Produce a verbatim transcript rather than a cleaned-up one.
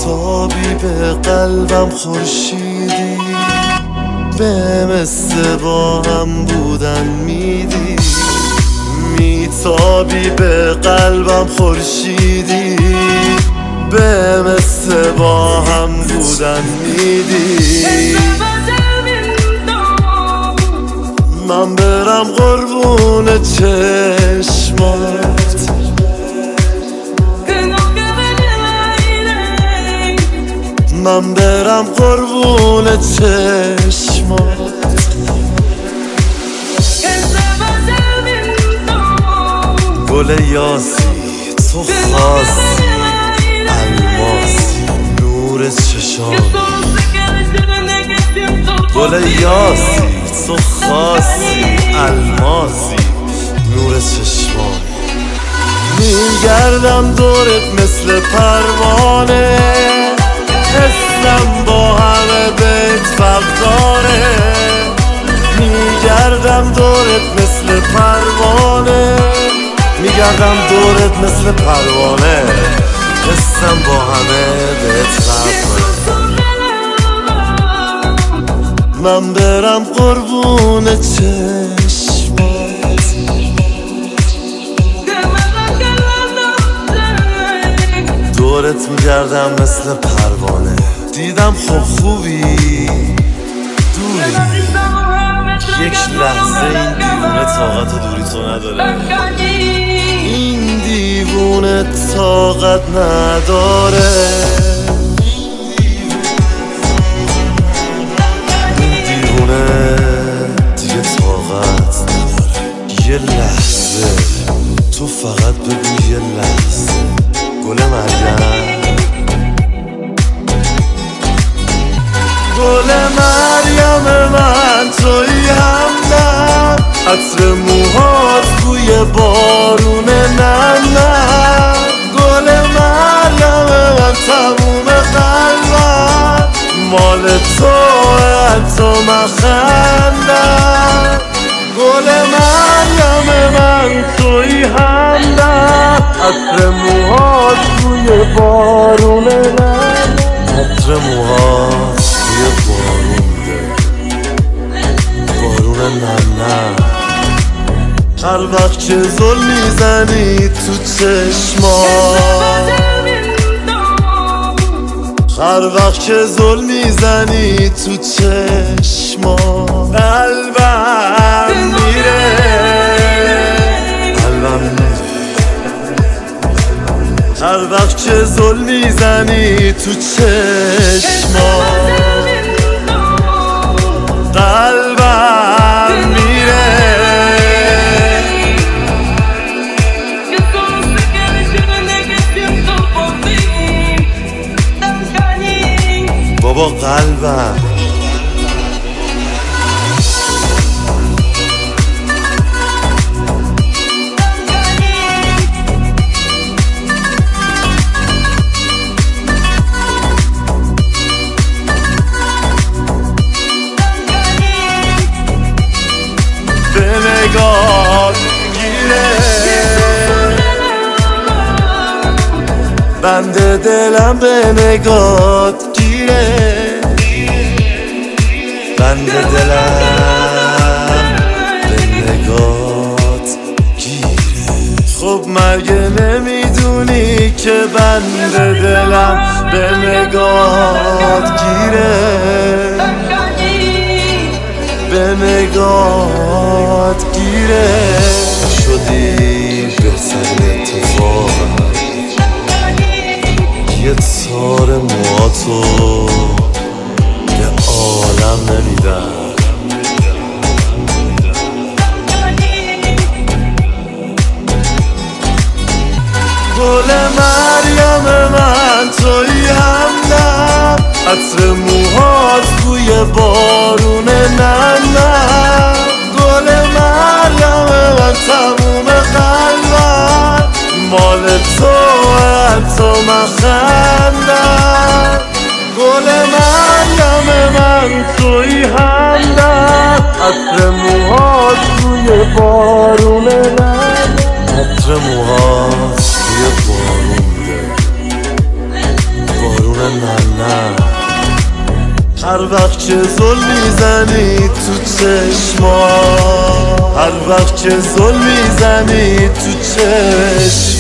میتابی به قلبم خورشیدی، به مثل با هم بودن میدی. میتابی به قلبم خورشیدی، به مثل با هم بودن میدی. من برم قربون چشمات، من برم قربون چشمات. گل یاسی تو خاصی، الماسی نور چشام. گل یاسی تو خاصی، الماسی نور چشمان. میگردم دورت مثل پروانه، حسم با همه بیت فقداره. میگردم دورت مثل پروانه، میگردم دورت مثل پروانه، حسم با همه بیت فقداره. من برم قربون چشمات، دورت میگردم مثل پروانه. دیدم خوب خوبی دوری، یک لحظه این دیوونه طاقت دوری تو نداره. این دیوونه طاقت نداره، دیگه طاقت نداره. یه لحظه تو فقط بگو یه لحظه. گل مریم، گل مریم من تویی همدم، عطر موهات بوی بارون ننم. گل مریم من تموم قلبم، مال توه حتی من خندم. گل مریم من تویی همدم، عطر موهات بوی بارون ننم. عطر موهات بوی بارونه، بارون ننم. هر وقت که زل میزنی تو چشمات، هر وقت که زل میزنی تو چشمات، قلبم میره، قلبم میره. هر وقت که زل میزنی تو چشمات، قلبم میره. بابا قلبم به نگات گیره، بند دلم به نگات گیره، بند دلم به نگات گیره. خب مگه نمیدونی که بند دلم به نگات گیره، به نگات گیره. شدی بهترین اتفاقم، یه تار موهاتو به عالم نمیدم. گل مریم من تویی همدم، عطر موهات بوی بارون ننم. گل مریم من تموم قلبم، مال توه حتی من خندم. گل مریم من تویی همدم، عطر موهات بوی بارون ننم. عطر موهات بوی بارون، بارون نه هر وقت که ظلم میزنی تو چشما، هر وقت که ظلم میزنی تو چشما